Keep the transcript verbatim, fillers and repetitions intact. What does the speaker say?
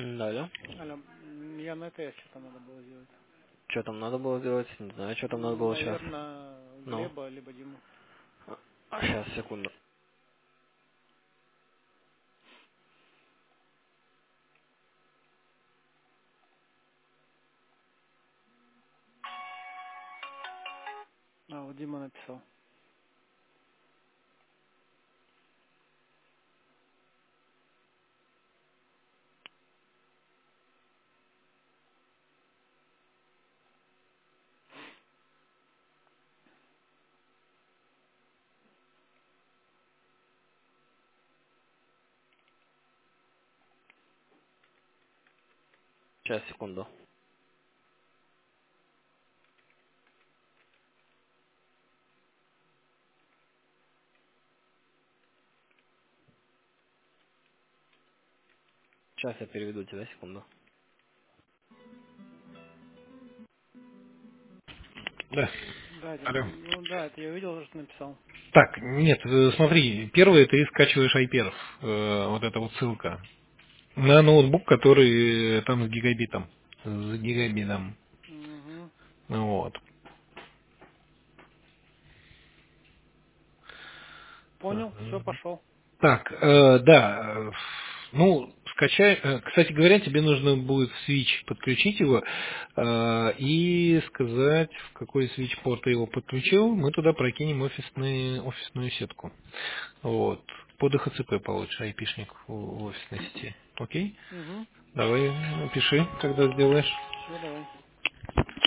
Да, да. Алло, м, я на ТС что-то надо было сделать. Что там надо было сделать? Не знаю, что там надо было сейчас. Наверное, Ну. Глеба либо Диму. А сейчас, секунду. А, вот Дима написал. Сейчас, секунду. Сейчас я переведу тебя, секунду. Да. Да, Дим, Алло. ну да, это я видел, что написал. Так, нет, э, смотри, первое ты скачиваешь айперов, э, вот эта вот ссылка, на ноутбук, который э, там с гигабитом, с гигабитом, Угу. ну вот. Понял, все, пошел. Так, э, да, э, ну, скачай, э, кстати говоря, тебе нужно будет в Switch подключить его э, и сказать, в какой Switch порт ты его подключил, мы туда прокинем офисный, офисную сетку. Вот. По дэ эйч си пи получишь айпишник в в офисной сети. Окей? Угу. Давай напиши, когда сделаешь. Все, давай.